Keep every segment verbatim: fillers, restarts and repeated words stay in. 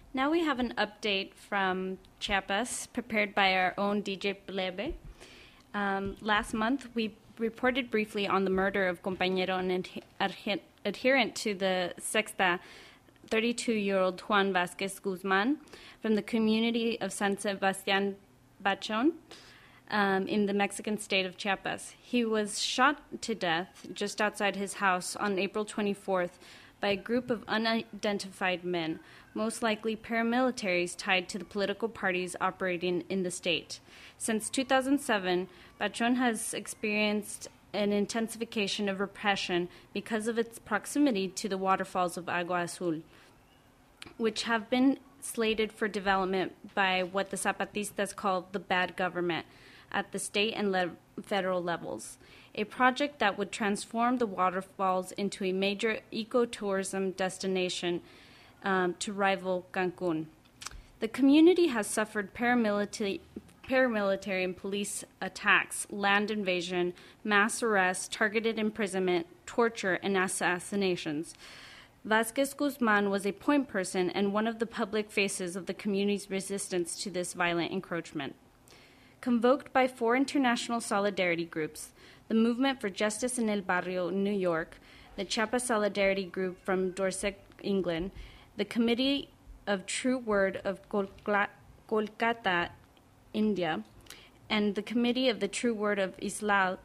Now we have an update from Chiapas, prepared by our own D J Plebe. Um, last month, we reported briefly on the murder of compañero and adhe- adherent to the Sexta, thirty-two-year-old Juan Vasquez Guzman from the community of San Sebastián Bachón um, in the Mexican state of Chiapas. He was shot to death just outside his house on April twenty-fourth by a group of unidentified men, most likely paramilitaries tied to the political parties operating in the state. Since two thousand seven, Bachón has experienced an intensification of repression because of its proximity to the waterfalls of Agua Azul, which have been slated for development by what the Zapatistas call the bad government at the state and le- federal levels, a project that would transform the waterfalls into a major ecotourism destination um, to rival Cancun. The community has suffered paramilitary, paramilitary and police attacks, land invasion, mass arrests, targeted imprisonment, torture, and assassinations. Vasquez Guzman was a point person and one of the public faces of the community's resistance to this violent encroachment. Convoked by four international solidarity groups, the Movement for Justice in El Barrio, New York, the Chiapas Solidarity Group from Dorset, England, the Committee of True Word of Kolkata, Kolkata, India, and the Committee of the True Word of Islal,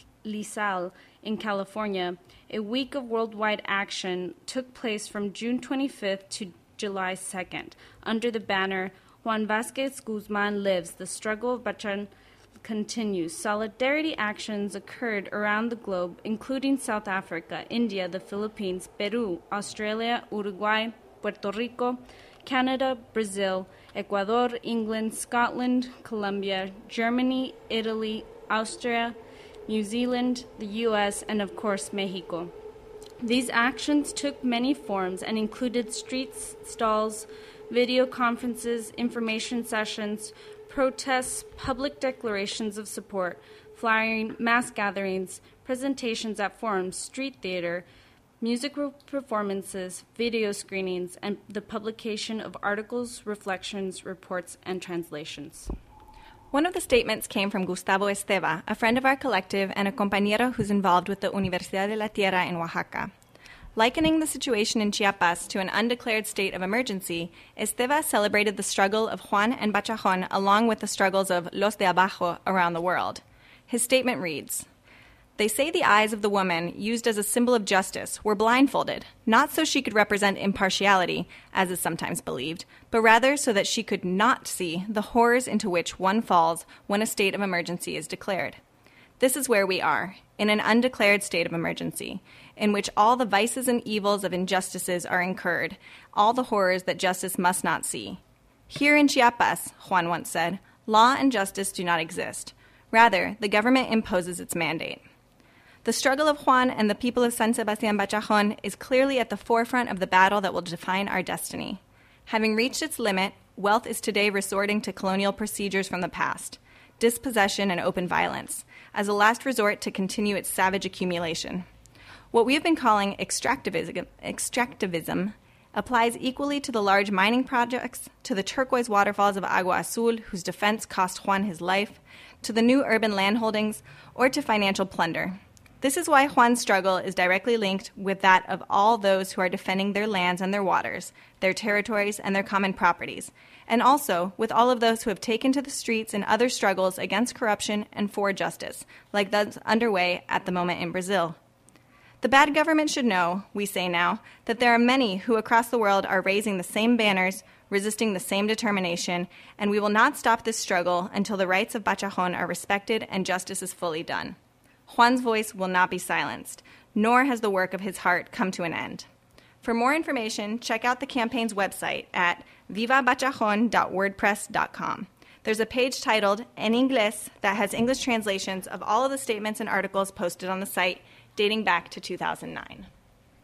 Lisal in California, a week of worldwide action took place from June twenty-fifth to July second under the banner Juan Vasquez Guzman Lives, the Struggle of Bachón Continues. Solidarity actions occurred around the globe, including South Africa, India, the Philippines, Peru, Australia, Uruguay, Puerto Rico, Canada, Brazil, Ecuador, England, Scotland, Colombia, Germany, Italy, Austria, New Zealand, the U S, and of course, Mexico. These actions took many forms and included street stalls, video conferences, information sessions, protests, public declarations of support, flyering, mass gatherings, presentations at forums, street theater, musical performances, video screenings, and the publication of articles, reflections, reports, and translations. One of the statements came from Gustavo Esteva, a friend of our collective and a compañero who's involved with the Universidad de la Tierra in Oaxaca. Likening the situation in Chiapas to an undeclared state of emergency, Esteva celebrated the struggle of Juan and Bachajón along with the struggles of Los de Abajo around the world. His statement reads, "They say the eyes of the woman, used as a symbol of justice, were blindfolded, not so she could represent impartiality, as is sometimes believed, but rather so that she could not see the horrors into which one falls when a state of emergency is declared. This is where we are, in an undeclared state of emergency, in which all the vices and evils of injustices are incurred, all the horrors that justice must not see. Here in Chiapas," Juan once said, "law and justice do not exist. Rather, the government imposes its mandate." The struggle of Juan and the people of San Sebastián Bachajón is clearly at the forefront of the battle that will define our destiny. Having reached its limit, wealth is today resorting to colonial procedures from the past, dispossession and open violence, as a last resort to continue its savage accumulation. What we have been calling extractivism, extractivism applies equally to the large mining projects, to the turquoise waterfalls of Agua Azul, whose defense cost Juan his life, to the new urban landholdings, or to financial plunder. This is why Juan's struggle is directly linked with that of all those who are defending their lands and their waters, their territories and their common properties, and also with all of those who have taken to the streets in other struggles against corruption and for justice, like those underway at the moment in Brazil. The bad government should know, we say now, that there are many who across the world are raising the same banners, resisting the same determination, and we will not stop this struggle until the rights of Bachajón are respected and justice is fully done. Juan's voice will not be silenced, nor has the work of his heart come to an end. For more information, check out the campaign's website at viva bachajon dot wordpress dot com. There's a page titled En Inglés that has English translations of all of the statements and articles posted on the site dating back to two thousand nine.